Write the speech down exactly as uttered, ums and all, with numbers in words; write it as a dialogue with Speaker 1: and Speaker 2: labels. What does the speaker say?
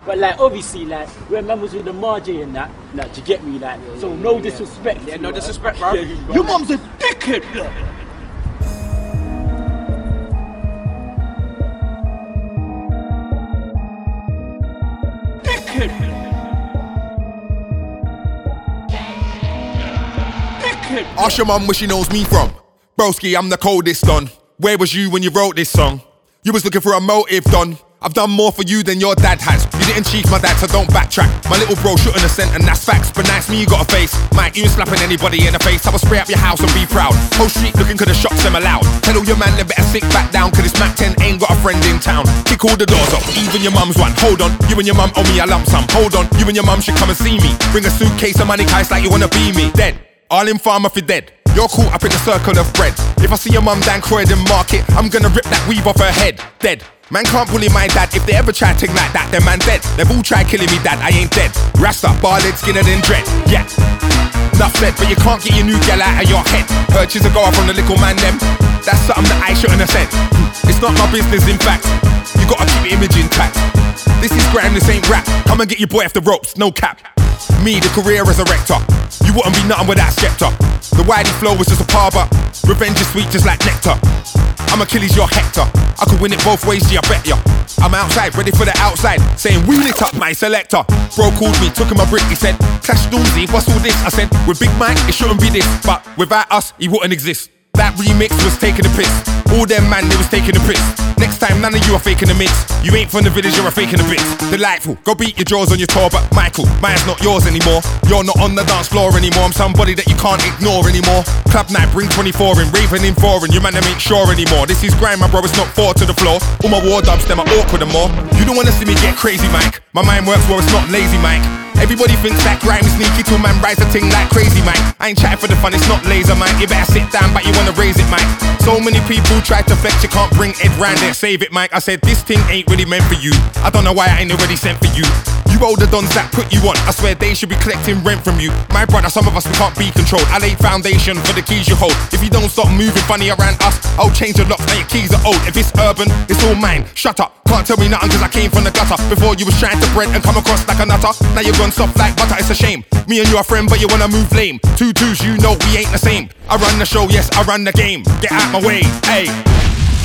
Speaker 1: But like obviously like when man was with the Marjay and that, like do you get me like so no disrespect.
Speaker 2: Yeah, no disrespect, bro.
Speaker 1: Yeah, your mum's a dickhead, look. Dickhead. Dickhead.
Speaker 3: Ask your mum where she knows me from. Broski, I'm the coldest on. Where was you when you wrote this song? You was looking for a motive, Don. I've done more for you than your dad has. You didn't cheat my dad, so don't backtrack. My little bro shouldn't have sent, and that's facts. But nice me, you got a face. Mike, you ain't slapping anybody in the face. I will spray up your house and be proud. Whole street looking cause the shots them allowed. Tell all your man they better sit back down, cause this Mac ten ain't got a friend in town. Kick all the doors up, even your mum's one. Hold on, you and your mum owe me a lump sum. Hold on, you and your mum should come and see me. Bring a suitcase of money, guys, like you wanna be me. Dead, all in farm if you're dead. You're caught up in the circle of bread. If I see your mum down Croydon Market, I'm gonna rip that weave off her head. Dead. Man can't bully my dad. If they ever try to like that, then man dead. They've all tried killing me, dad, I ain't dead. Rasta, barlid, skinner than dread. Yeah. Enough said, but you can't get your new gal out of your head. Purchase a go up from the little man them. That's something that I shouldn't have said. It's not my business, in fact. You gotta keep your image intact. This is grime, this ain't rap. Come and get your boy off the ropes, no cap. Me, the career resurrector. You wouldn't be nothing with that scepter. The whitey flow was just a par, but revenge is sweet just like nectar. I'm Achilles, you're Hector. I could win it both ways, G, I bet ya. I'm outside, ready for the outside, saying wheel it up, my selector. Bro called me, took him a brick, he said, Clash Stormzy, what's all this? I said, with Big Mike, it shouldn't be this, but without us, he wouldn't exist. That remix was taking a piss. All them man, they was taking a piss. Next time, none of you are faking the mix. You ain't from the village, you're a faking the bits. Delightful, go beat your jaws on your tour, but Michael, mine's not yours anymore. You're not on the dance floor anymore. I'm somebody that you can't ignore anymore. Club night, bring twenty-four in, raving in foreign. Your man, them ain't sure anymore. This is grime, my bro, it's not four to the floor. All my war dubs, them are awkward and more. You don't wanna see me get crazy, Mike. My mind works well, it's not lazy, Mike. Everybody thinks that grime is sneaky till man rise a ting like crazy, Mike. I ain't chatting for the fun, it's not laser, Mike. You better sit down, but you wanna raise it, Mike. So many people try to flex, you can't bring Ed round there, save it, Mike. I said, this thing ain't really meant for you. I don't know why I ain't already sent for you. You older dons that put you on, I swear they should be collecting rent from you. My brother, some of us, we can't be controlled. I laid foundation for the keys you hold. If you don't stop moving funny around us, I'll change the locks, now your keys are old. If it's urban, it's all mine, shut up. Can't tell me nothing cause I came from the gutter. Before you was trying to bread and come across like a nutter. Now you're gone soft like butter, it's a shame. Me and you are friend but you wanna move lame. Two twos, you know we ain't the same. I run the show, yes, I run the game. Get out my way, hey.